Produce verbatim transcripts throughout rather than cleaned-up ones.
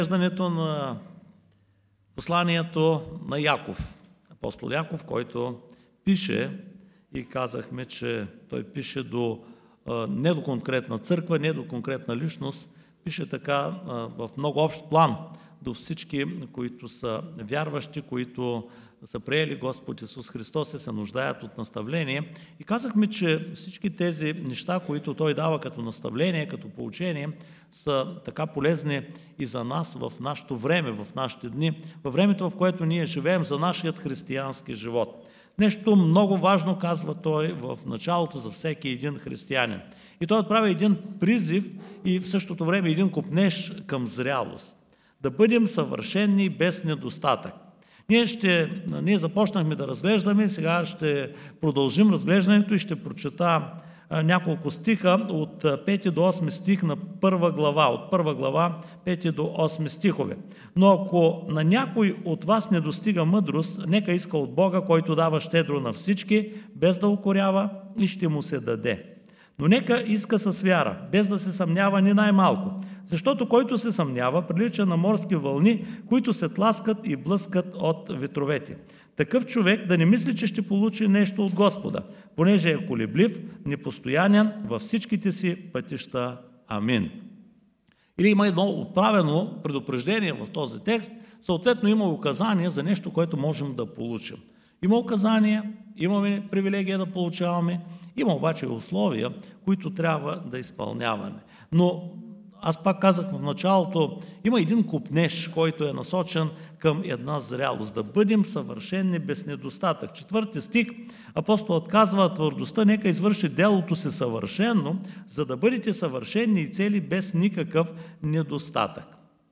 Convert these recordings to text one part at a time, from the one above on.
разглеждането на посланието на Яков, апостол Яков, който пише, и казахме, че той пише до, не до конкретна църква, не до конкретна личност, пише така в много общ план до всички, които са вярващи, които са приели Господ Исус Христос и се нуждаят от наставление. И казахме, че всички тези неща, които той дава като наставление, като поучение, са така полезни и за нас в нашето време, в нашите дни, във времето, в което ние живеем, за нашият християнски живот. Нещо много важно казва той в началото за всеки един християнин. И той отправя един призив и в същото време един копнеж към зрялост. Да бъдем съвършени без недостатък. Ние, ще, ние започнахме да разглеждаме, сега ще продължим разглеждането и ще прочета няколко стиха от пети до осми стих на първа глава, от първа глава пети до осми стихове. Но ако на някой от вас не достига мъдрост, нека иска от Бога, който дава щедро на всички, без да укорява, и ще му се даде. Но нека иска с вяра, без да се съмнява ни най-малко, защото който се съмнява, прилича на морски вълни, които се тласкат и блъскат от ветровете. Такъв човек да не мисли, че ще получи нещо от Господа, понеже е колеблив, непостоянен във всичките си пътища. Амин. Или има едно отправено предупреждение в този текст, съответно има указание за нещо, което можем да получим. Има указания, имаме привилегия да получаваме, има обаче условия, които трябва да изпълняваме. Но аз пак казах в началото, има един копнеж, който е насочен към една зрялост. Да бъдем съвършени без недостатък. Четвърти стих, апостолът казва: твърдостта нека извърши делото си съвършено, за да бъдете съвършени и цели без никакъв недостатък.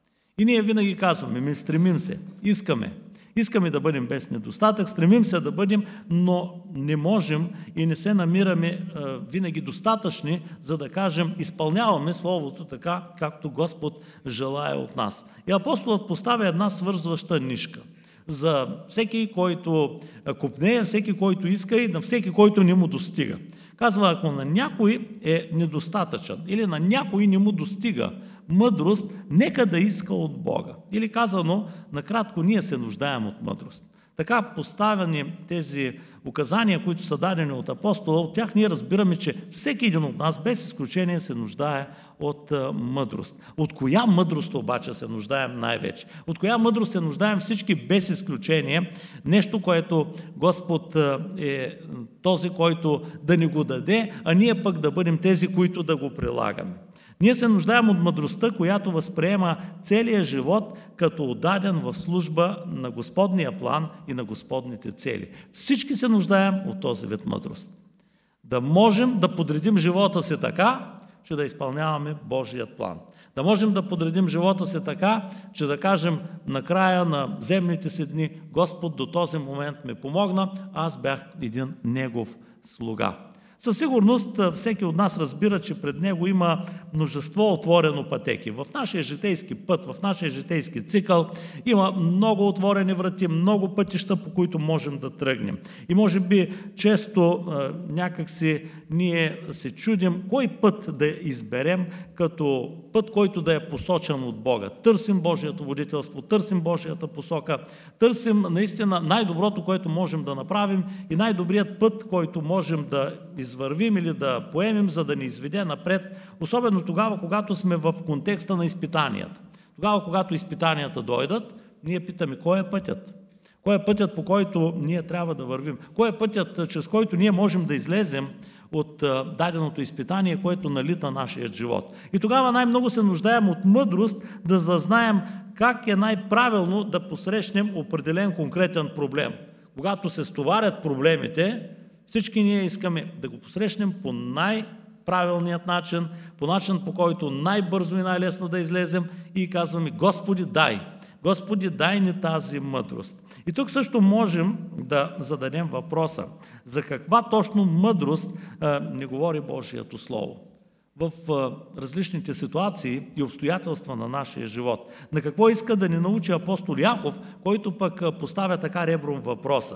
И ние винаги казваме, ми стремим се, искаме. Искаме да бъдем без недостатък, стремим се да бъдем, но не можем и не се намираме е, винаги достатъчни, за да кажем, изпълняваме Словото така, както Господ желае от нас. И апостолът поставя една свързваща нишка за всеки, който копнее, всеки, който иска, и на всеки, който не му достига. Казва, ако на някой е недостатъчен или на някой не му достига мъдрост, нека да иска от Бога. Или казано, накратко, ние се нуждаем от мъдрост. Така поставяни тези указания, които са дадени от апостола, от тях ние разбираме, че всеки един от нас, без изключение, се нуждае от мъдрост. От коя мъдрост обаче се нуждаем най-вече? От коя мъдрост се нуждаем всички без изключение? Нещо, което Господ е този, който да ни го даде, а ние пък да бъдем тези, които да го прилагаме. Ние се нуждаем от мъдростта, която възприема целия живот като отдаден в служба на Господния план и на Господните цели. Всички се нуждаем от този вид мъдрост. Да можем да подредим живота си така, че да изпълняваме Божият план. Да можем да подредим живота си така, че да кажем на края на земните си дни: Господ до този момент ме помогна, аз бях един Негов слуга. Със сигурност всеки от нас разбира, че пред него има множество отворено пътеки. В нашия житейски път, в нашия житейски цикъл има много отворени врати, много пътища, по които можем да тръгнем. И може би често някакси ние се чудим кой път да изберем като път, който да е посочен от Бога. Търсим Божието водителство, търсим Божията посока, търсим наистина най-доброто, което можем да направим, и най-добрият път, който можем да извървим или да поемем, за да ни изведе напред, особено тогава, когато сме в контекста на изпитанията. Тогава, когато изпитанията дойдат, ние питаме: кой е пътят? Кой е пътят, по който ние трябва да вървим? Кой е пътят, чрез който ние можем да излезем от даденото изпитание, което налита нашия живот? И тогава най-много се нуждаем от мъдрост, да зазнаем как е най-правилно да посрещнем определен конкретен проблем. Когато се стоварят проблемите, всички ние искаме да го посрещнем по най-правилният начин, по начин, по който най-бързо и най-лесно да излезем, и казваме: Господи, дай! Господи, дай ни тази мъдрост. И тук също можем да зададем въпроса: за каква точно мъдрост а, не говори Божието Слово в а, различните ситуации и обстоятелства на нашия живот? На какво иска да ни научи апостол Яков, който пък а, поставя така ребром въпроса?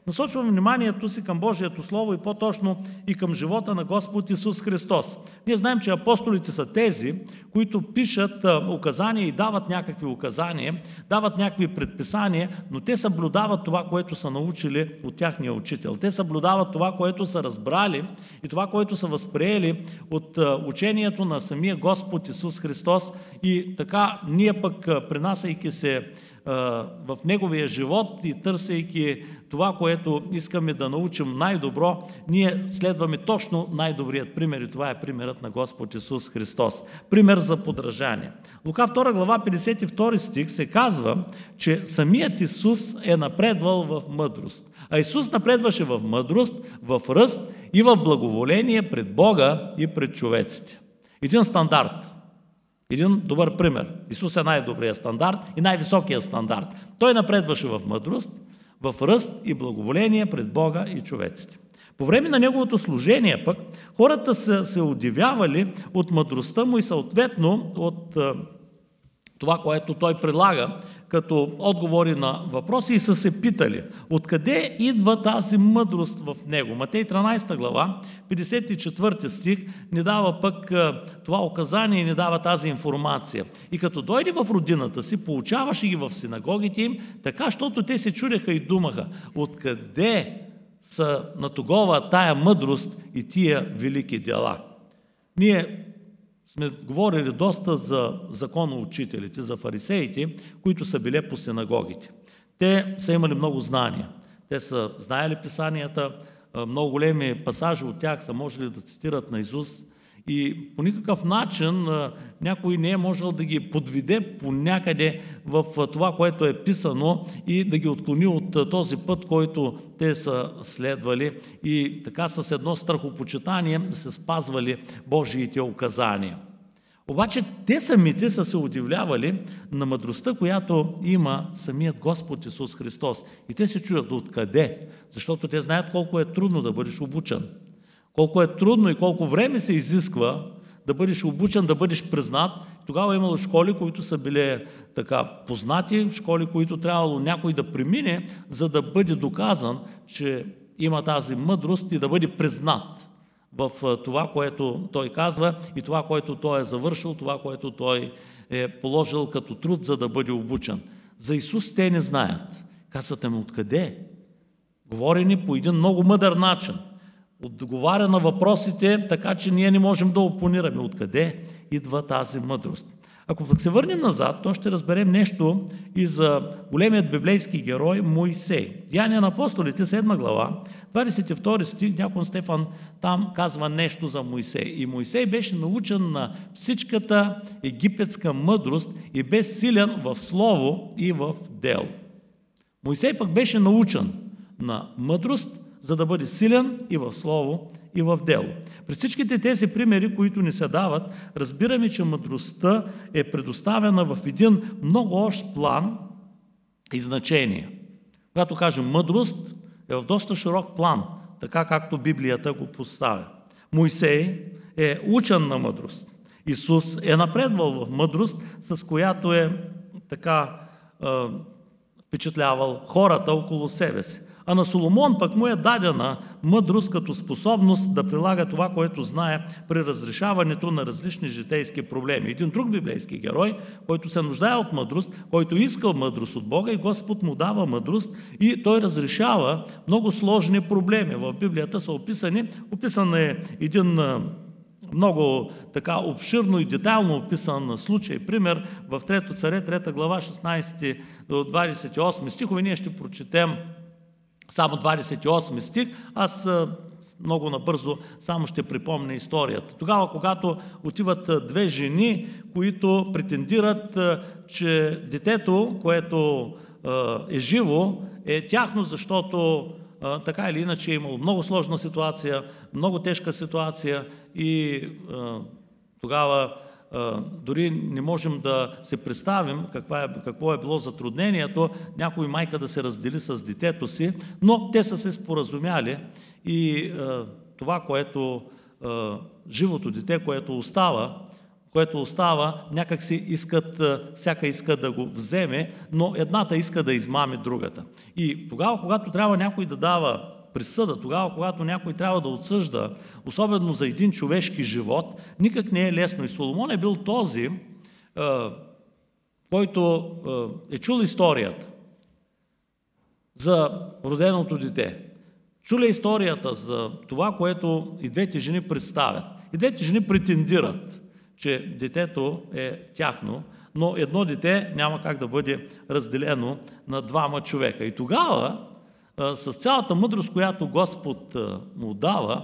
Насочвам вниманието си към Божието Слово и по-точно и към живота на Господ Исус Христос. Ние знаем, че апостолите са тези, които пишат указания и дават някакви указания, дават някакви предписания, но те съблюдават това, което са научили от тяхния учител. Те съблюдават това, което са разбрали и това, което са възприели от учението на самия Господ Исус Христос, и така ние пък, принасяйки се в Неговия живот и търсейки това, което искаме да научим най-добро, ние следваме точно най-добрият пример, и това е примерът на Господ Исус Христос. Пример за подражание. Лука втора глава, петдесет и втори стих се казва, че самият Исус е напредвал в мъдрост. А Исус напредваше в мъдрост, в ръст и в благоволение пред Бога и пред човеците. Един стандарт. Един добър пример. Исус е най-добрият стандарт и най-високият стандарт. Той напредваше в мъдрост, в ръст и благоволение пред Бога и човеците. По време на Неговото служение пък, хората са се удивявали от мъдростта Му и съответно от е, това, което Той предлага като отговори на въпроси, и са се питали, откъде идва тази мъдрост в Него. Матей тринадесета глава, петдесет и четвърти стих ни дава пък това указание и ни дава тази информация. И като дойде в родината си, получаваше ги в синагогите им, така, защото те се чудеха и думаха, откъде са на тогова тая мъдрост и тия велики дела. Ние сме говорили доста за законоучителите, за фарисеите, които са били по синагогите. Те са имали много знания. Те са знаели писанията, много големи пасажи от тях са можели да цитират наизуст, и по никакъв начин някой не е можел да ги подведе по някъде в това, което е писано, и да ги отклони от този път, който те са следвали, и така с едно страхопочитание се спазвали Божиите указания. Обаче те самите са се удивлявали на мъдростта, която има самият Господ Исус Христос. И те се чудят откъде, защото те знаят колко е трудно да бъдеш обучен. Колко е трудно и колко време се изисква да бъдеш обучен, да бъдеш признат. Тогава е имало школи, които са били така познати, школи, които трябвало някой да премине, за да бъде доказан, че има тази мъдрост и да бъде признат в това, което той казва, и това, което той е завършил, това, което той е положил като труд, за да бъде обучен. За Исус те не знаят. Казвате му откъде? Говори ни по един много мъдър начин. Отговаря на въпросите, така че ние не можем да опонираме. Откъде идва тази мъдрост? Ако пък се върнем назад, то ще разберем нещо и за големият библейски герой Моисей. Деяния на апостолите, седма глава, двадесет и втори стих, дякон Стефан там казва нещо за Моисей. И Моисей беше научен на всичката египетска мъдрост и бе силен в слово и в дело. Моисей пък беше научен на мъдрост, за да бъде силен и в слово, и в дело. При всичките тези примери, които ни се дават, разбираме, че мъдростта е предоставена в един много общ план и значение. Когато кажем мъдрост, е в доста широк план, така както Библията го поставя. Моисей е учен на мъдрост. Исус е напредвал в мъдрост, с която е така е, впечатлявал хората около себе си. А на Соломон пък му е дадена мъдрост като способност да прилага това, което знае при разрешаването на различни житейски проблеми. Един друг библейски герой, който се нуждае от мъдрост, който искал мъдрост от Бога, и Господ му дава мъдрост и той разрешава много сложни проблеми. В Библията са описани, описан е един много така обширно и детайлно описан случай. Пример в Трето царе, трета глава, шестнадесети до двадесет и осми стихове. Ние ще прочетем само двадесет и осми стих, аз много набързо само ще припомня историята. Тогава, когато отиват две жени, които претендират, че детето, което е живо, е тяхно, защото така или иначе е имало много сложна ситуация, много тежка ситуация, и тогава дори не можем да се представим каква е, какво е било затруднението някой майка да се раздели с детето си, но те са се споразумяли и това, което живото дете, което остава което остава, някак си искат, всяка иска да го вземе, но едната иска да измами другата. И тогава, когато трябва някой да дава присъда, тогава, когато някой трябва да отсъжда, особено за един човешки живот, никак не е лесно. И Соломон е бил този, който е чул историята за роденото дете. Чули историята за това, което и двете жени представят. И двете жени претендират, че детето е тяхно, но едно дете няма как да бъде разделено на двама човека. И тогава, с цялата мъдрост, която Господ му дава,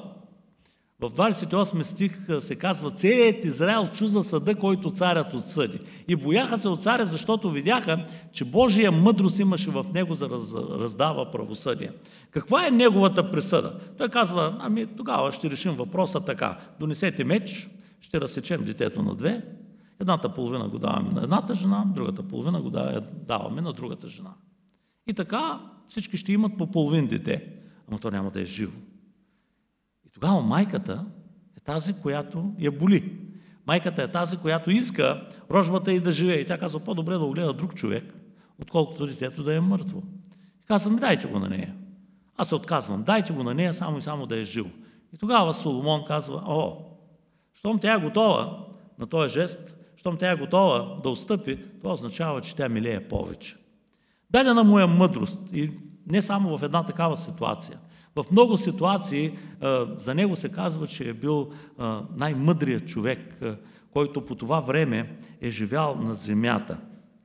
в двадесет и осми стих се казва: целият Израел чу за съда, който царят отсъди. И бояха се от царя, защото видяха, че Божия мъдрост имаше в него за да раздава правосъдие. Каква е неговата присъда? Той казва: ами тогава ще решим въпроса така. Донесете меч, ще разсечем детето на две. Едната половина го даваме на едната жена, другата половина го даваме на другата жена. И така всички ще имат по половин дете, ама то няма да е живо. И тогава майката е тази, която я боли. Майката е тази, която иска рожбата й да живее. И тя казва: по-добре да огледа друг човек, отколкото детето да е мъртво. И казва: ми дайте го на нея. Аз се отказвам, дайте го на нея само и само да е живо. И тогава Соломон казва: о, щом тя е готова на този жест, щом тя е готова да отстъпи, това означава, че тя милее повече. Дадена му е мъдрост, и не само в една такава ситуация. В много ситуации за него се казва, че е бил най-мъдрият човек, който по това време е живял на земята.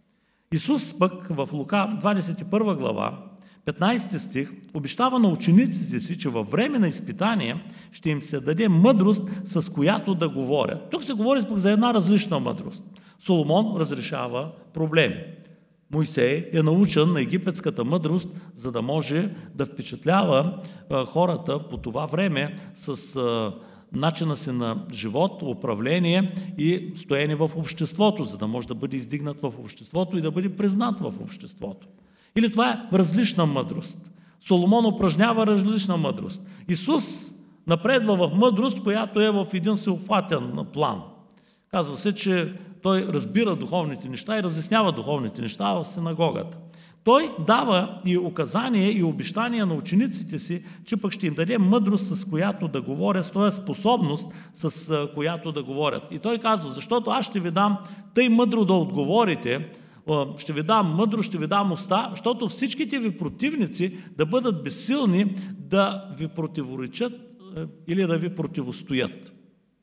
Исус пък в Лука двадесет и първа глава, петнадесети стих, обещава на учениците си, че във време на изпитание ще им се даде мъдрост, с която да говорят. Тук се говори пък за една различна мъдрост. Соломон разрешава проблеми. Мойсей е научен на египетската мъдрост, за да може да впечатлява хората по това време с начина си на живот, управление и стоене в обществото, за да може да бъде издигнат в обществото и да бъде признат в обществото. Или това е различна мъдрост. Соломон упражнява различна мъдрост. Исус напредва в мъдрост, която е в един всеобхватен план. Казва се, че той разбира духовните неща и разяснява духовните неща в синагогата. Той дава и указания и обещания на учениците си, че пък ще им даде мъдрост, с която да говорят, с този способност, с която да говорят. И той казва: защото аз ще ви дам тъй мъдро да отговорите, ще ви дам мъдро, ще ви дам уста, защото всичките ви противници да бъдат безсилни да ви противоречат или да ви противостоят.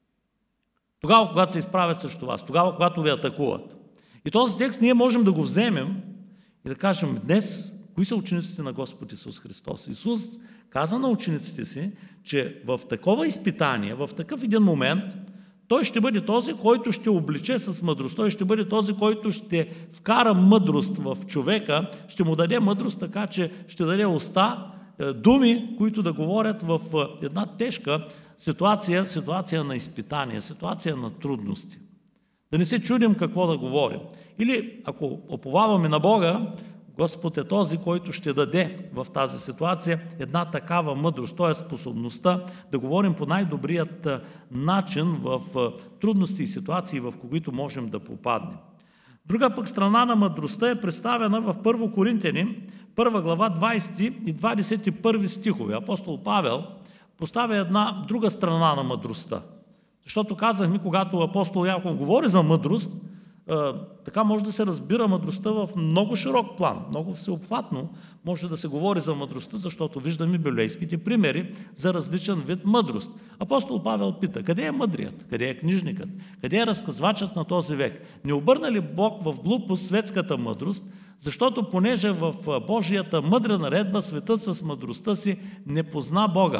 Тогава, когато се изправят срещу вас, тогава, когато ви атакуват. И този текст ние можем да го вземем и да кажем: днес, кои са учениците на Господ Исус Христос? Исус каза на учениците си, че в такова изпитание, в такъв един момент, той ще бъде този, който ще обличе с мъдрост. Той ще бъде този, който ще вкара мъдрост в човека, ще му даде мъдрост, така че ще даде уста, думи, които да говорят в една тежка ситуация, ситуация на изпитание, ситуация на трудности. Да не се чудим какво да говорим. Или ако оповаваме на Бога, Господ е този, който ще даде в тази ситуация една такава мъдрост, т.е. способността да говорим по най-добрият начин в трудности и ситуации, в които можем да попаднем. Друга пък страна на мъдростта е представена в Първо Коринтяни, първа глава, двадесети и двадесет и първи стихове. Апостол Павел поставя една друга страна на мъдростта. Защото казахме, когато апостол Яков говори за мъдрост, така може да се разбира мъдростта в много широк план, много всеобхватно може да се говори за мъдростта, защото виждаме библейските примери за различен вид мъдрост. Апостол Павел пита: къде е мъдрият? Къде е книжникът? Къде е разказвачът на този век? Не обърна ли Бог в глупост светската мъдрост, защото понеже в Божията мъдра наредба светът с мъдростта си не позна Бога?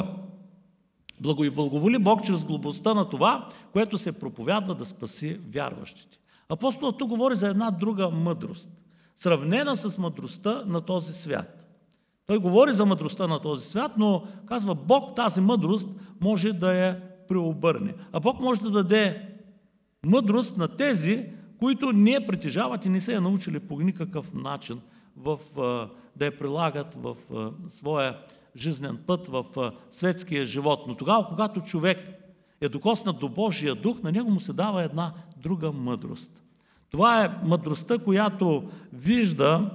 Благо и благоволи Бог чрез глупостта на това, което се проповядва, да спаси вярващите. Апостолът тук говори за една друга мъдрост, сравнена с мъдростта на този свят. Той говори за мъдростта на този свят, но казва: Бог тази мъдрост може да я преобърне. А Бог може да даде мъдрост на тези, които не я притежават и не са я научили по никакъв начин в, да я прилагат в своя жизнен път, в светския живот. Но тогава, когато човек е докоснат до Божия дух, на него му се дава една друга мъдрост. Това е мъдростта, която вижда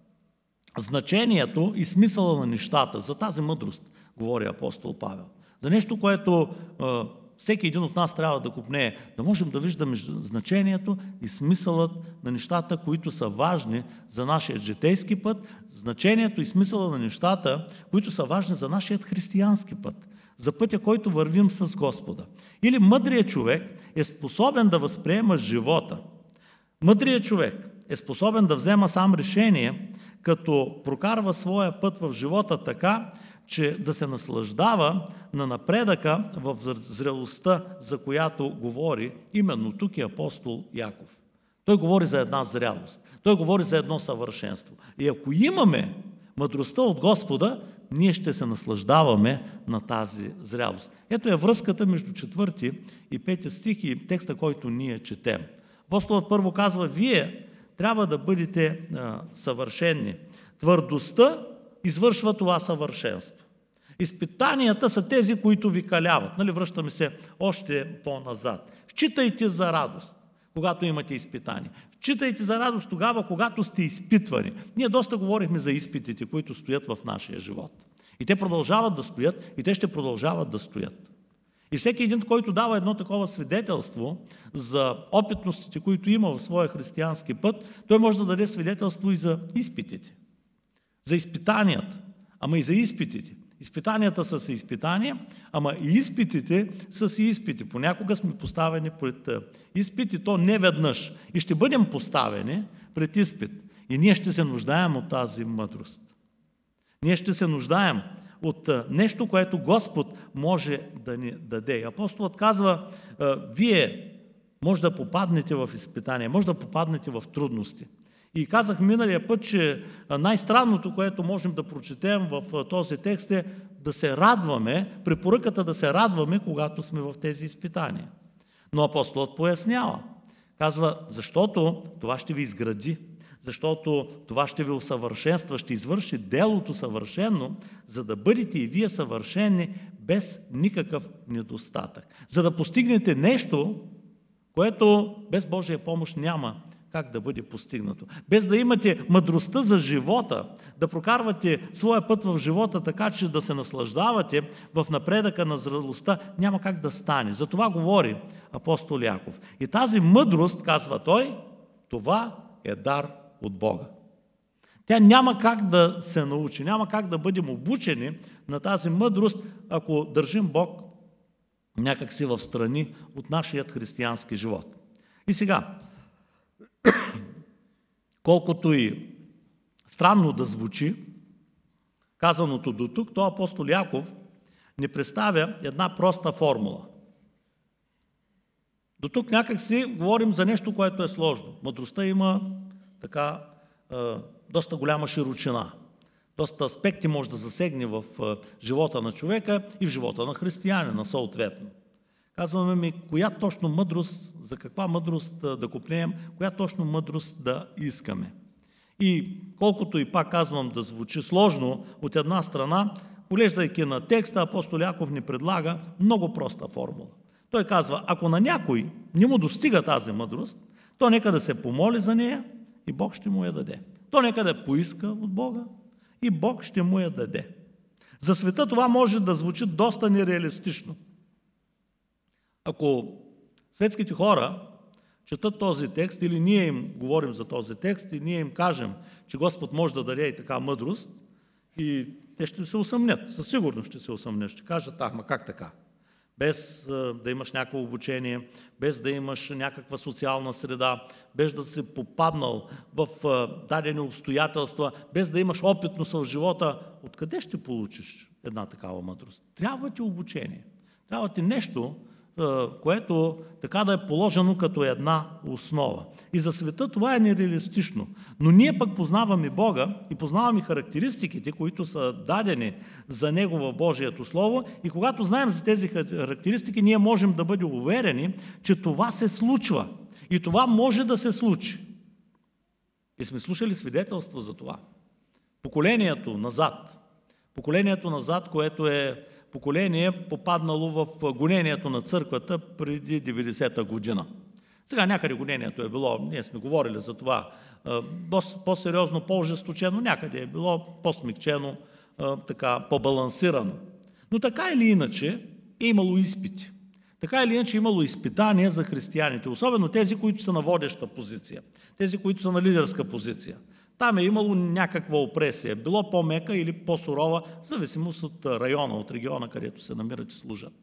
значението и смисъла на нещата. За тази мъдрост говори апостол Павел. За нещо, което е, всеки един от нас трябва да копнее, да можем да виждаме значението и смисълът на нещата, които са важни за нашия житейски път, значението и смисъла на нещата, които са важни за нашия християнски път, за пътя, който вървим с Господа. Или мъдрият човек е способен да възприема живота. Мъдрият човек е способен да взема сам решение, като прокарва своя път в живота така, че да се наслаждава на напредъка в зрелостта, за която говори именно тук е апостол Яков. Той говори за една зрялост. Той говори за едно съвършенство. И ако имаме мъдростта от Господа, ние ще се наслаждаваме на тази зрялост. Ето е връзката между четвърти и пети стих и текста, който ние четем. Апостолът първо казва, вие трябва да бъдете а, съвършени. Твърдостта извършва това съвършенство. Изпитанията са тези, които ви каляват. Нали, връщаме се още по-назад. Считайте за радост, когато имате изпитания. Считайте за радост тогава, когато сте изпитвани. Ние доста говорихме за изпитите, които стоят в нашия живот. И те продължават да стоят, и те ще продължават да стоят. И всеки един, който дава едно такова свидетелство за опитностите, които има в своя християнски път, той може да даде свидетелство и за изпитите. За изпитанията, ама и за изпитите. Изпитанията са си изпитания, ама и изпитите са си изпити. Понякога сме поставени пред изпит и то не веднъж. И ще бъдем поставени пред изпит. И ние ще се нуждаем от тази мъдрост. Ние ще се нуждаем от нещо, което Господ може да ни даде. И апостолът казва, вие може да попаднете в изпитание, може да попаднете в трудности. И казах миналия път, че най-странното, което можем да прочетем в този текст е да се радваме, препоръката да се радваме, когато сме в тези изпитания. Но апостолът пояснява. Казва, защото това ще ви изгради, защото това ще ви усъвършенства, ще извърши делото съвършено, за да бъдете и вие съвършени без никакъв недостатък. За да постигнете нещо, което без Божия помощ няма как да бъде постигнато. Без да имате мъдростта за живота, да прокарвате своя път в живота така, че да се наслаждавате в напредъка на зрелостта, няма как да стане. За това говори апостол Яков. И тази мъдрост, казва той, това е дар от Бога. Тя няма как да се научи, няма как да бъдем обучени на тази мъдрост, ако държим Бог някак си в страни от нашият християнски живот. И сега, колкото и странно да звучи, казаното до тук, то апостол Яков ни представя една проста формула. До тук някак си говорим за нещо, което е сложно. Мъдростта има така е, доста голяма широчина. Доста аспекти може да засегне в е, живота на човека и в живота на християнина съответно. Казваме ми, коя точно мъдрост, за каква мъдрост да копнеем, коя точно мъдрост да искаме. И колкото и пак казвам да звучи сложно, от една страна, поглеждайки на текста, апостол Яков ни предлага много проста формула. Той казва, ако на някой не му достига тази мъдрост, то нека да се помоли за нея и Бог ще му я даде. То нека да поиска от Бога и Бог ще му я даде. За света това може да звучи доста нереалистично. Ако светските хора четат този текст или ние им говорим за този текст и ние им кажем, че Господ може да даде и така мъдрост, и те ще се усъмнят, със сигурност ще се усъмнят, ще кажат, ах, ма как така? Без а, да имаш някакво обучение, без да имаш някаква социална среда, без да си попаднал в а, дадени обстоятелства, без да имаш опитност в живота, откъде ще получиш една такава мъдрост? Трябва ти обучение, трябва ти нещо, което така да е положено като една основа. И за света това е нереалистично. Но ние пък познаваме Бога и познаваме характеристиките, които са дадени за Него в Божието Слово, и когато знаем за тези характеристики, ние можем да бъдем уверени, че това се случва. И това може да се случи. И сме слушали свидетелства за това. Поколението назад, поколението назад, което е поколение, попаднало в гонението на църквата преди деветдесета година. Сега някъде гонението е било, ние сме говорили за това, по-сериозно, по-ожесточено, някъде е било по-смекчено, така, по-балансирано. Но така или иначе е имало изпити. Така или иначе е имало изпитания за християните, особено тези, които са на водеща позиция, тези, които са на лидерска позиция. Там е имало някаква опресия, било по-мека или по-сурова, в зависимост от района, от региона, където се намират и служат.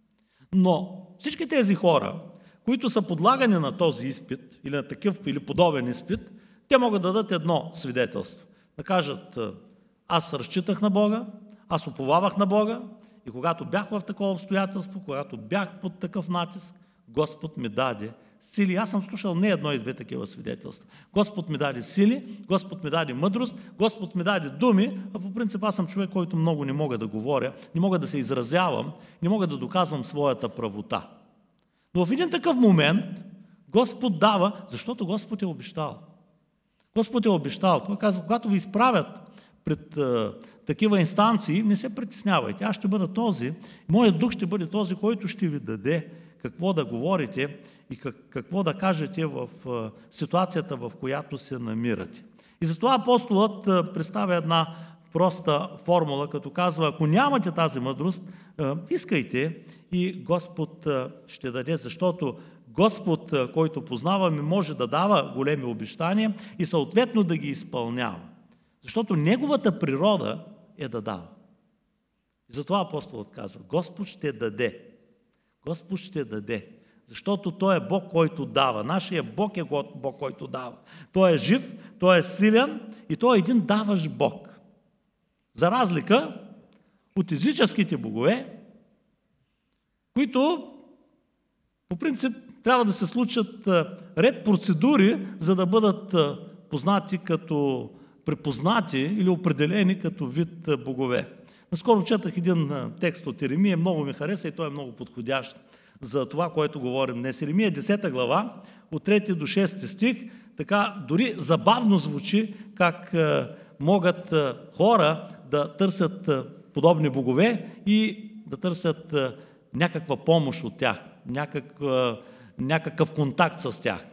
Но всички тези хора, които са подлагани на този изпит, или на такъв или подобен изпит, те могат да дадат едно свидетелство. Да кажат, аз разчитах на Бога, аз уповавах на Бога и когато бях в такова обстоятелство, когато бях под такъв натиск, Господ ми даде сили. Аз съм слушал не едно и две такива свидетелства. Господ ми даде сили, Господ ми даде мъдрост, Господ ми даде думи, а по принцип аз съм човек, който много не мога да говоря, не мога да се изразявам, не мога да доказвам своята правота. Но в един такъв момент Господ дава, защото Господ е обещал. Господ е обещал. Той казва, когато ви изправят пред а, такива инстанции, не се притеснявайте. Аз ще бъда този, моят дух ще бъде този, който ще ви даде какво да говорите и как, какво да кажете в а, ситуацията, в която се намирате. И затова апостолът а, представя една проста формула, като казва, ако нямате тази мъдрост, а, искайте и Господ а, ще даде, защото Господ, а, който познаваме, може да дава големи обещания и съответно да ги изпълнява. Защото неговата природа е да дава. И затова апостолът казва, Господ ще даде. Господ ще даде. Защото Той е Бог, който дава. Нашия Бог е Бог, който дава. Той е жив, Той е силен и Той е един даващ Бог. За разлика от езическите богове, които по принцип трябва да се случат ред процедури, за да бъдат познати като препознати или определени като вид богове. Наскоро четах един текст от Еремия, много ми хареса и той е много подходящ за това, което говорим днес. Еремия десета глава, от трети до шести стих, така дори забавно звучи как могат хора да търсят подобни богове и да търсят някаква помощ от тях, някакъв, някакъв контакт с тях.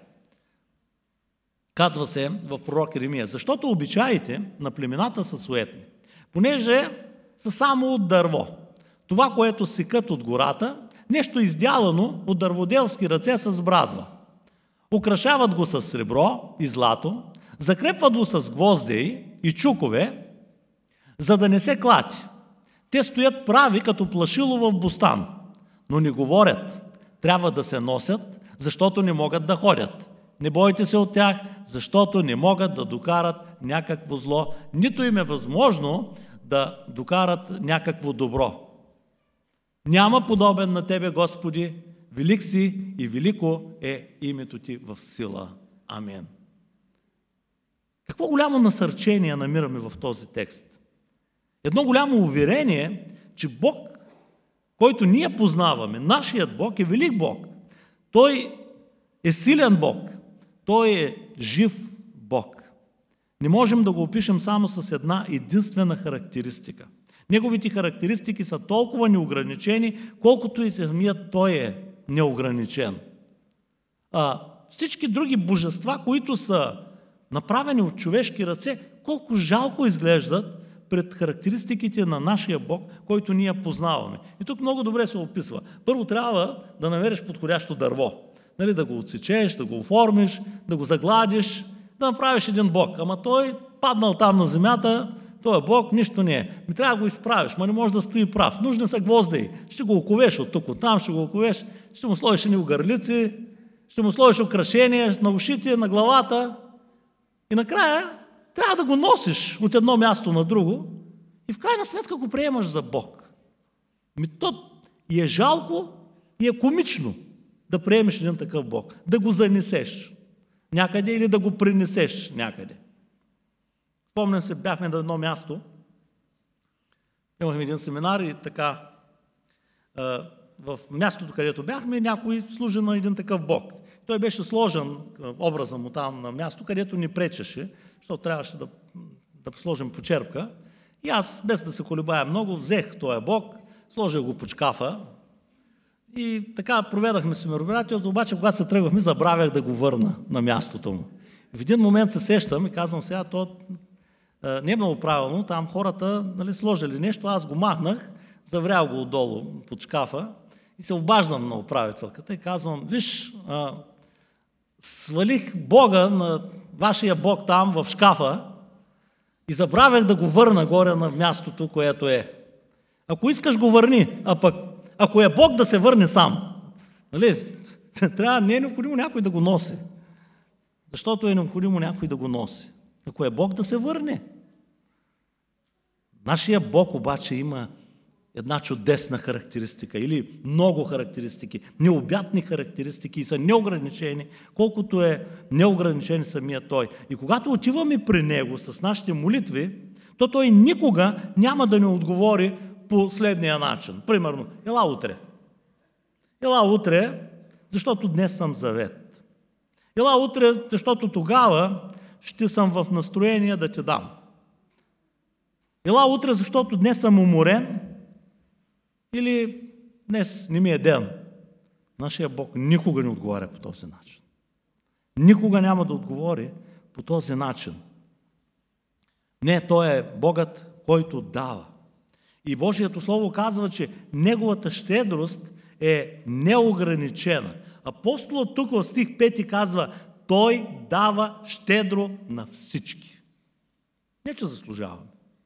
Казва се в пророк Еремия, защото обичаите на племената са суетни, понеже са само от дърво. Това, което секат от гората, нещо издялано от дърводелски ръце с брадва. Украшават го с сребро и злато, закрепват го с гвоздеи и чукове, за да не се клати. Те стоят прави като плашило в бустан, но не говорят. Трябва да се носят, защото не могат да ходят. Не бойте се от тях, защото не могат да докарат някакво зло, нито им е възможно да докарат някакво добро. Няма подобен на Тебе, Господи, велик си и велико е името Ти в сила. Амин. Какво голямо насърчение намираме в този текст? Едно голямо уверение, че Бог, който ние познаваме, нашият Бог е велик Бог. Той е силен Бог. Той е жив Бог. Не можем да го опишем само с една единствена характеристика. Неговите характеристики са толкова неограничени, колкото и самият Той е неограничен. А всички други божества, които са направени от човешки ръце, колко жалко изглеждат пред характеристиките на нашия Бог, който ние познаваме. И тук много добре се описва. Първо трябва да намериш подходящо дърво. Нали, да го отсечеш, да го оформиш, да го загладиш, да направиш един Бог. Ама той паднал там на земята, той е Бог, нищо не е. Ми трябва да го изправиш, ма не може да стои прав. Нужни са гвозди. Ще го оковеш от тук, от там, ще го оковеш, ще му сложиш едни огърлици, ще му сложиш украшение на ушите, на главата. И накрая трябва да го носиш от едно място на друго и в крайна сметка го приемаш за Бог. Ми то и е жалко, и е комично да приемеш един такъв Бог, да го занесеш някъде или да го принесеш някъде. Спомням се, бяхме на едно място, имахме един семинар и така, в мястото, където бяхме, някой служи на един такъв Бог. Той беше сложен, образа му там на място, където ни пречеше, защото трябваше да, да сложим почерпка. И аз, без да се колебая много, взех този Бог, сложих го под шкафа и така проведахме си мероприятието, обаче когато се тръгвахме, забравях да го върна на мястото му. В един момент се сещам и казвам сега, то а, не е много правилно, там хората, нали, сложили нещо, аз го махнах, заврял го отдолу под шкафа и се обаждам на управителката и казвам, виж, а, свалих Бога на вашия Бог там в шкафа и забравях да го върна горе на мястото, което е. Ако искаш, го върни, а пък ако е Бог, да се върне сам. Нали? Трябва, не е необходимо някой да го носи. Защото е необходимо някой да го носи. Ако е Бог, да се върне. Нашия Бог обаче има една чудесна характеристика или много характеристики, необятни характеристики и са неограничени, колкото е неограничен самия Той. И когато отиваме при Него с нашите молитви, то Той никога няма да ни отговори по следния начин. Примерно, ела утре. Ела утре, защото днес съм завет. Ела утре, защото тогава ще съм в настроение да ти дам. Ела утре, защото днес съм уморен или днес не ми е ден. Нашия Бог никога не отговаря по този начин. Никога няма да отговори по този начин. Не, Той е Богът, който дава. И Божието Слово казва, че Неговата щедрост е неограничена. Апостолът тук в стих пети казва, Той дава щедро на всички. Не, че заслужаваме.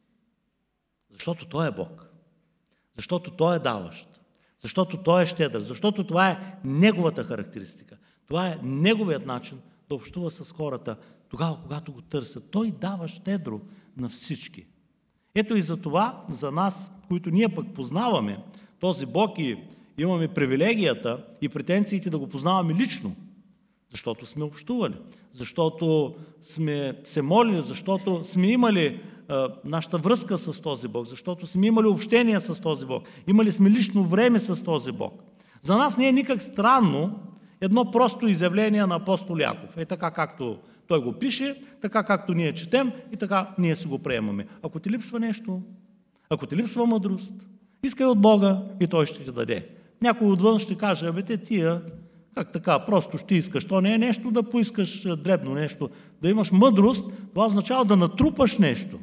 Защото Той е Бог. Защото Той е даващ. Защото Той е щедър. Защото това е Неговата характеристика. Това е Неговият начин да общува с хората тогава, когато го търсят. Той дава щедро на всички. Ето и за това, за нас, които ние пък познаваме този Бог и имаме привилегията и претенциите да го познаваме лично, защото сме общували, защото сме се молили, защото сме имали а, нашата връзка с този Бог, защото сме имали общение с този Бог, имали сме лично време с този Бог. За нас не е никак странно едно просто изявление на апостол Яков. Е така както той го пише, така както ние четем и така ние си го приемаме. Ако ти липсва нещо, ако ти липсва мъдрост, искай от Бога и Той ще ти даде. Някой отвън ще каже, абе те тия, как така, просто ще искаш. То не е нещо да поискаш дребно нещо. Да имаш мъдрост, това означава да натрупаш нещо.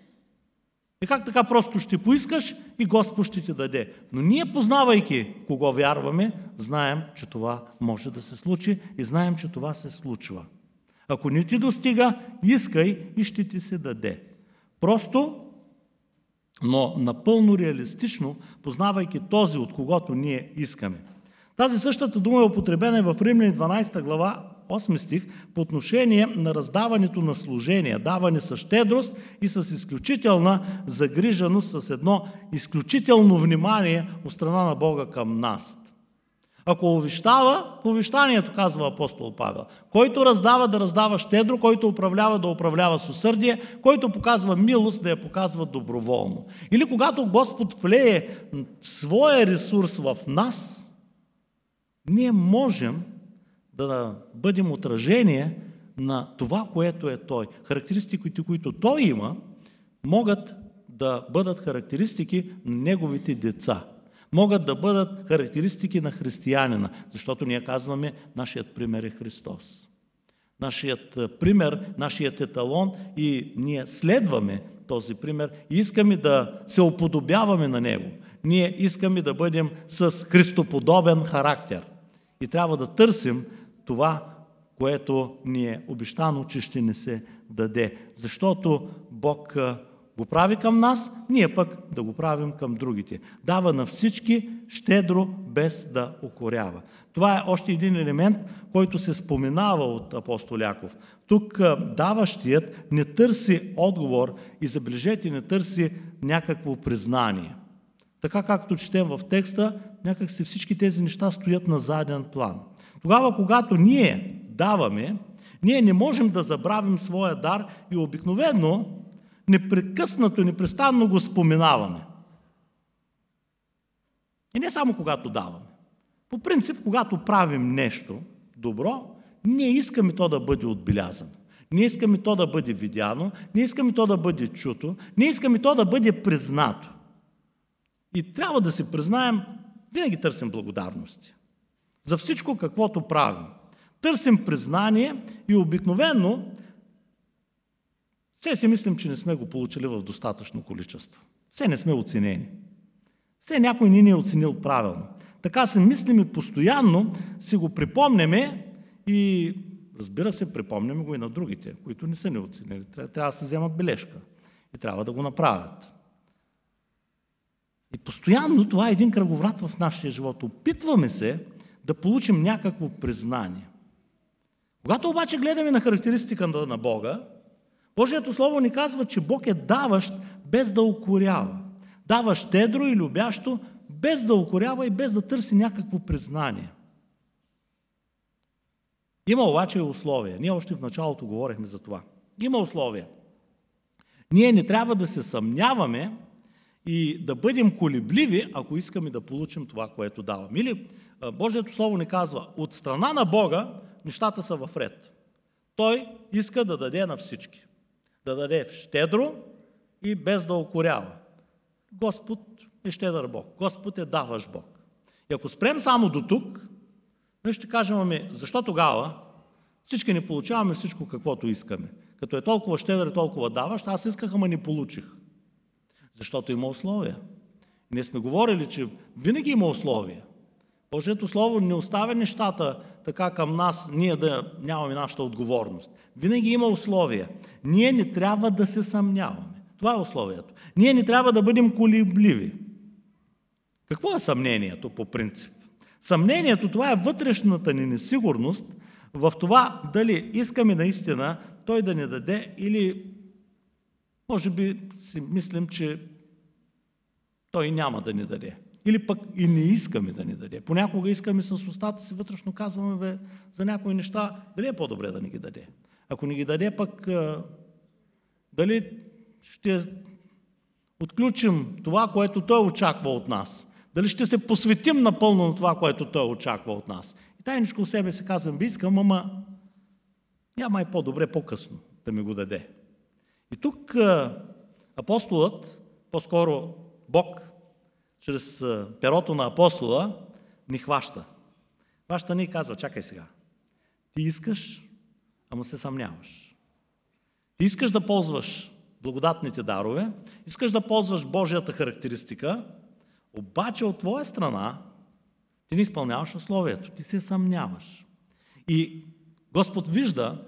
И как така просто ще поискаш и Господ ще ти даде. Но ние, познавайки кого вярваме, знаем, че това може да се случи и знаем, че това се случва. Ако не ти достига, искай и ще ти се даде. Просто, но напълно реалистично, познавайки този, от когото ние искаме. Тази същата дума е употребена и в Римляни дванадесета глава, осми стих, по отношение на раздаването на служения, даване с щедрост и с изключителна загриженост, с едно изключително внимание от страна на Бога към нас. Ако увещава, увещанието, казва апостол Павел. Който раздава, да раздава щедро, който управлява, да управлява с усърдие, който показва милост, да я показва доброволно. Или когато Господ влее своя ресурс в нас, ние можем да бъдем отражение на това, което е Той. Характеристиките, които Той има, могат да бъдат характеристики на Неговите деца. Могат да бъдат характеристики на християнина, защото ние казваме, нашият пример е Христос. Нашият пример, нашият еталон и ние следваме този пример и искаме да се уподобяваме на Него. Ние искаме да бъдем с христоподобен характер. И трябва да търсим това, което ни е обещано, че ще ни се даде. Защото Бог го прави към нас, ние пък да го правим към другите. Дава на всички щедро, без да укорява. Това е още един елемент, който се споменава от апостол Яков. Тук даващият не търси отговор и, забележете, не търси някакво признание. Така както четем в текста, някак си всички тези неща стоят на заден план. Тогава, когато ние даваме, ние не можем да забравим своя дар и обикновено непрекъснато, непрестанно го споменаваме. И не само когато даваме. По принцип, когато правим нещо добро, ние искаме то да бъде отбелязано. Ние искаме то да бъде видяно, ние искаме то да бъде чуто, ние искаме то да бъде признато. И трябва да си признаем, винаги търсим благодарности. За всичко, каквото правим. Търсим признание и обикновено все си мислим, че не сме го получили в достатъчно количество. Все не сме оценени. Все някой ни не е оценил правилно. Така си мислим и постоянно си го припомняме и разбира се, припомняме го и на другите, които не са ни оценили. Трябва, трябва да се вземат бележка и трябва да го направят. И постоянно това е един кръговрат в нашия живот. Опитваме се да получим някакво признание. Когато обаче гледаме на характеристика на Бога, Божието Слово ни казва, че Бог е даващ без да укорява. Дава щедро и любящо, без да укорява и без да търси някакво признание. Има обаче и условия. Ние още в началото говорихме за това. Има условия. Ние не трябва да се съмняваме и да бъдем колебливи, ако искаме да получим това, което даваме. Или Божието Слово ни казва, от страна на Бога нещата са в ред. Той иска да даде на всички. Да даде щедро и без да укорява. Господ е щедър Бог. Господ е даващ Бог. И ако спрем само до тук, ние ще кажем, ами, защо тогава всички не получаваме всичко, каквото искаме? Като е толкова щедър и толкова даващ, аз исках, ама не получих. Защото има условия. И ние сме говорили, че винаги има условия. Божието Слово не оставя нещата така към нас, ние да нямаме нашата отговорност. Винаги има условия. Ние не трябва да се съмняваме. Това е условието. Ние не трябва да бъдем колебливи. Какво е съмнението по принцип? Съмнението, това е вътрешната ни несигурност в това дали искаме наистина Той да ни даде или може би си мислим, че Той няма да ни даде. Или пък и не искаме да ни даде. Понякога искаме с устата си вътрешно казваме бе, за някои неща, дали е по-добре да ни ги даде. Ако ни ги даде, пък дали ще отключим това, което Той очаква от нас. Дали ще се посветим напълно на това, което Той очаква от нас. И тайничко в себе си казвам, би искам, ама няма и по-добре по-късно да ми го даде. И тук апостолът, по-скоро Бог, чрез перото на апостола, ни хваща. Хваща ни и казва, чакай сега, ти искаш, ама се съмняваш. Ти искаш да ползваш благодатните дарове, искаш да ползваш Божията характеристика, обаче от твоя страна ти не изпълняваш условието, ти се съмняваш. И Господ вижда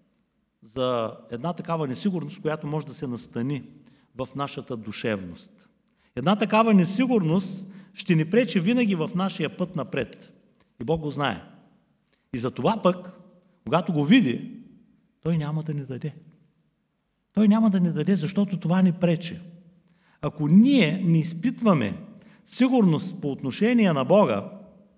за една такава несигурност, която може да се настани в нашата душевност. Една такава несигурност ще ни пречи винаги в нашия път напред. И Бог го знае. И за това пък, когато го види, Той няма да ни даде. Той няма да ни даде, защото това ни пречи. Ако ние не изпитваме сигурност по отношение на Бога,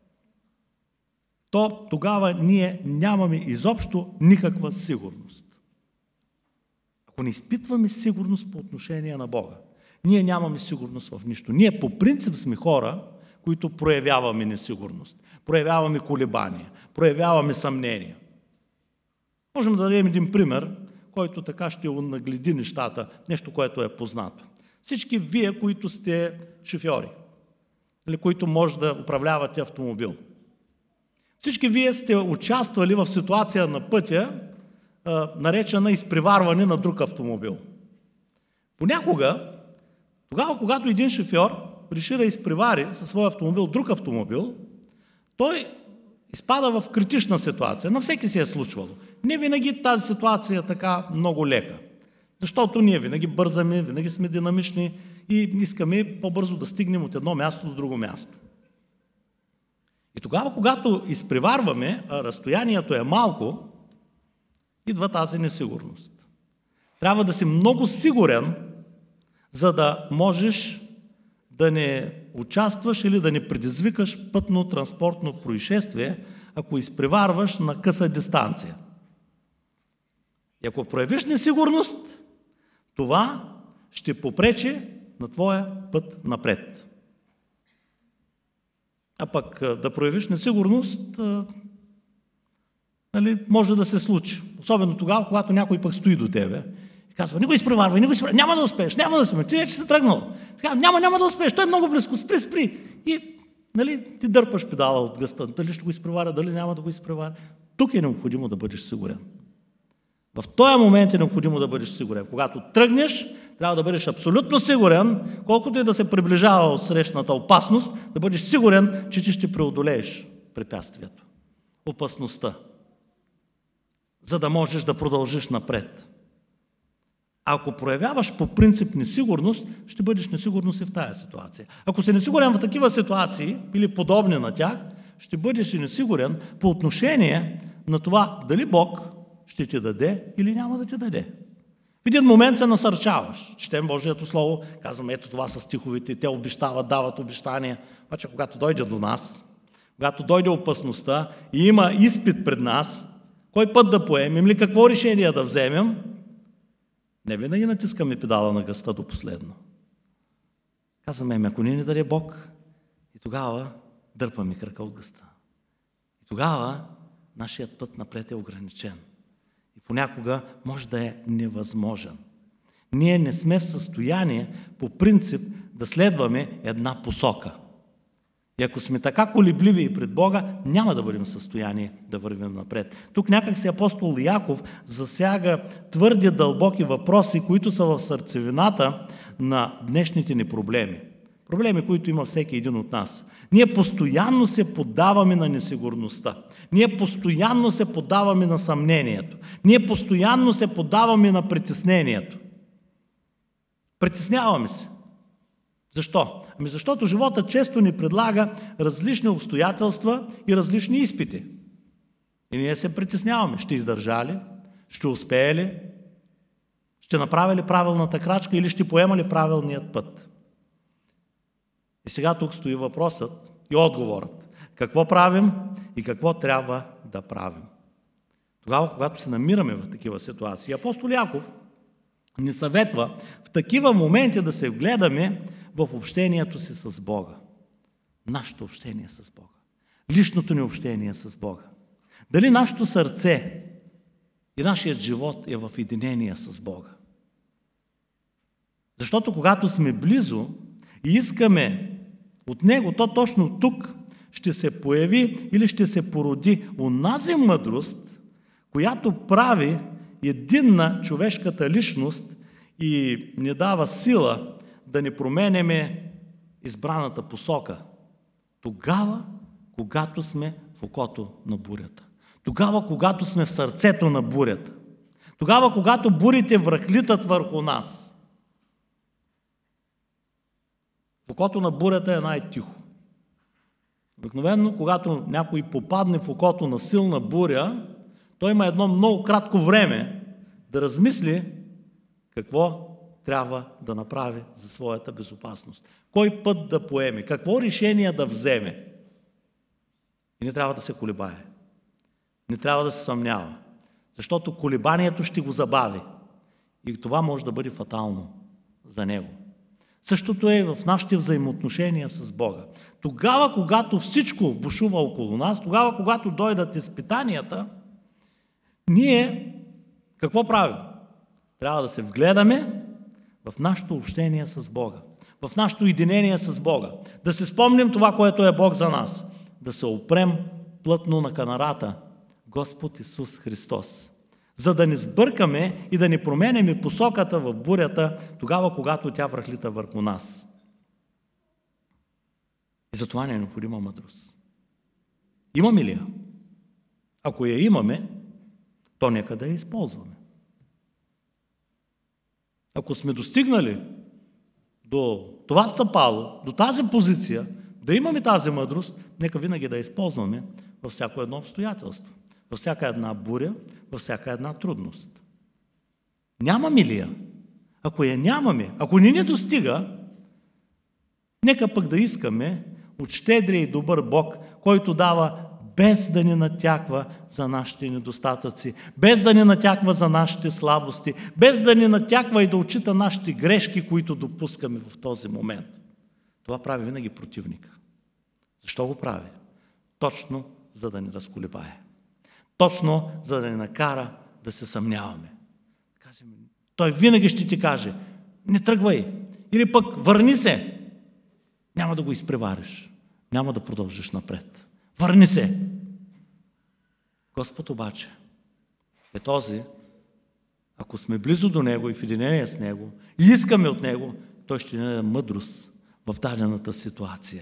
то тогава ние нямаме изобщо никаква сигурност. Ако не изпитваме сигурност по отношение на Бога, ние нямаме сигурност в нищо. Ние по принцип сме хора, които проявяваме несигурност, проявяваме колебания, проявяваме съмнения. Можем да дадем един пример, който така ще нагледи нещата, нещо, което е познато. Всички вие, които сте шофьори, или които може да управлявате автомобил. Всички вие сте участвали в ситуация на пътя, наречена изпреварване на друг автомобил. Понякога, тогава, когато един шофьор реши да изпревари със своя автомобил друг автомобил, той изпада в критична ситуация. На всеки се е случвало. Не винаги тази ситуация е така много лека. Защото ние винаги бързаме, винаги сме динамични и искаме по-бързо да стигнем от едно място до друго място. И тогава, когато изпреварваме, а разстоянието е малко, идва тази несигурност. Трябва да си много сигурен, за да можеш да не участваш или да не предизвикаш пътно-транспортно происшествие, ако изпреварваш на къса дистанция. И ако проявиш несигурност, това ще попречи на твоя път напред. А пък да проявиш несигурност, нали, може да се случи. Особено тогава, когато някой пък стои до тебе и казва, не го изпреварвай, не го изпреварвай, няма да успееш, няма да успееш, ти вече си тръгнал. Така, няма, няма да успееш, той е много близко, спри, спри. И нали, ти дърпаш педала от гъста, дали ще го изпреваря, дали няма да го изпреваря. Тук е необходимо да бъдеш сигурен. В този момент е необходимо да бъдеш сигурен. Когато тръгнеш, трябва да бъдеш абсолютно сигурен, колкото и да се приближава от срещната опасност, да бъдеш сигурен, че ти ще преодолееш препятствието, опасността, за да можеш да продължиш напред. Ако проявяваш по принцип несигурност, ще бъдеш несигурност и в тази ситуация. Ако си несигурен в такива ситуации, или подобни на тях, ще бъдеш и несигурен по отношение на това дали Бог ще ти даде или няма да ти даде. В един момент се насърчаваш. Четем Божието Слово, казваме, ето това са стиховете, те обещават, дават обещания. Обаче когато дойде до нас, когато дойде опасността и има изпит пред нас, кой път да поемем или какво решение да вземем, не винаги натискаме педала на газта до последно. Казваме, ако не ни даде Бог, и тогава дърпаме крака от газта. И тогава нашият път напред е ограничен. И понякога може да е невъзможен. Ние не сме в състояние по принцип да следваме една посока. И ако сме така колебливи и пред Бога, няма да бъдем в състояние да вървим напред. Тук някак си апостол Яков засяга твърде дълбоки въпроси, които са в сърцевината на днешните ни проблеми. Проблеми, които има всеки един от нас. Ние постоянно се поддаваме на несигурността. Ние постоянно се поддаваме на съмнението. Ние постоянно се поддаваме на притеснението. Притесняваме се. Защо? Ами защото живота често ни предлага различни обстоятелства и различни изпити. И ние се притесняваме. Ще издържа ли? Ще успее ли? Ще направя ли правилната крачка или ще поема ли правилният път? И сега тук стои въпросът и отговорът. Какво правим и какво трябва да правим? Тогава, когато се намираме в такива ситуации, апостол Яков ни съветва в такива моменти да се вгледаме в общението си с Бога. Нашето общение с Бога. Личното ни общение с Бога. Дали нашето сърце и нашият живот е в единение с Бога. Защото когато сме близо и искаме от Него, то точно тук ще се появи или ще се породи онази мъдрост, която прави единна човешката личност и ни дава сила да не променяме избраната посока. Тогава, когато сме в окото на бурята. Тогава, когато сме в сърцето на бурята. Тогава, когато бурите връхлитат върху нас. В окото на бурята е най-тихо. Обикновено, когато някой попадне в окото на силна буря, той има едно много кратко време да размисли какво трябва да направи за своята безопасност. Кой път да поеме, какво решение да вземе. И не трябва да се колебае. Не трябва да се съмнява. Защото колебанието ще го забави. И това може да бъде фатално за него. Същото е в нашите взаимоотношения с Бога. Тогава, когато всичко бушува около нас, тогава, когато дойдат изпитанията, ние какво правим? Трябва да се вгледаме в нашето общение с Бога, в нашето единение с Бога, да се спомним това, което е Бог за нас, да се опрем плътно на канарата, Господ Исус Христос, за да не сбъркаме и да не променяме посоката в бурята, тогава, когато тя връхлита върху нас. И за това не е необходима мъдрост. Имаме ли я? Ако я имаме, то нека да я използваме. Ако сме достигнали до това стъпало, до тази позиция, да имаме тази мъдрост, нека винаги да я използваме във всяко едно обстоятелство, във всяка една буря, във всяка една трудност. Нямаме ли я? Ако я нямаме, ако не ни достига, нека пък да искаме от щедрия и добър Бог, който дава без да ни натяква за нашите недостатъци, без да ни натяква за нашите слабости, без да ни натяква и да отчита нашите грешки, които допускаме в този момент. Това прави винаги противника. Защо го прави? Точно за да ни разколебае. Точно за да ни накара да се съмняваме. Той винаги ще ти каже, не тръгвай. Или пък върни се. Няма да го изпревариш. Няма да продължиш напред. Върни се. Господ обаче е този, ако сме близо до Него и в единение с Него и искаме от Него, Той ще ни даде мъдрост в дадената ситуация.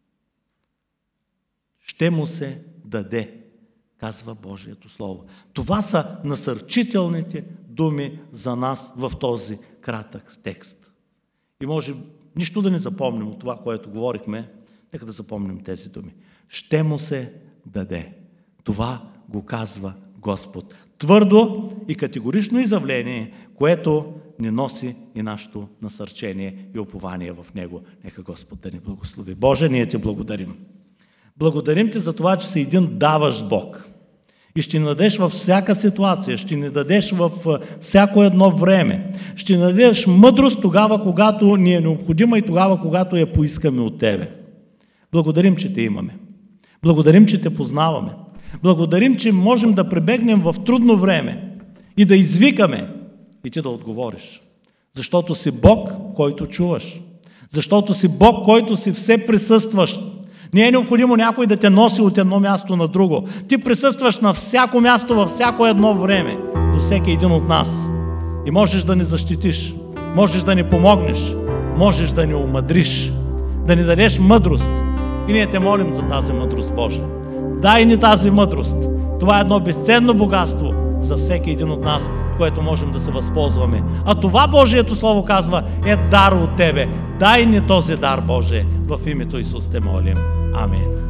Ще му се даде, казва Божието Слово. Това са насърчителните думи за нас в този кратък текст. И може нищо да не запомним от това, което говорихме, нека да запомним тези думи. Ще му се даде. Това го казва Господ. Твърдо и категорично изявление, което ни носи и нашето насърчение и упование в Него. Нека Господ да ни благослови. Боже, ние Ти благодарим. Благодарим Ти за това, че си един даващ Бог. И ще ни дадеш във всяка ситуация, ще ни дадеш във всяко едно време. Ще ни дадеш мъдрост тогава, когато ни е необходима и тогава, когато я поискаме от Тебе. Благодарим, че Те имаме. Благодарим, че Те познаваме. Благодарим, че можем да пребегнем в трудно време и да извикаме и Ти да отговориш. Защото си Бог, който чуваш. Защото си Бог, който си все присъстващ. Не е необходимо някой да те носи от едно място на друго. Ти присъстваш на всяко място, във всяко едно време, до всеки един от нас. И можеш да ни защитиш, можеш да ни помогнеш, можеш да ни омъдриш, да ни дадеш мъдрост. И ние Те молим за тази мъдрост, Боже. Дай ни тази мъдрост. Това е едно безценно богатство за всеки един от нас, което можем да се възползваме. А това Божието Слово казва е дар от Тебе. Дай ни този дар, Боже, в името Исус Те молим. Амин.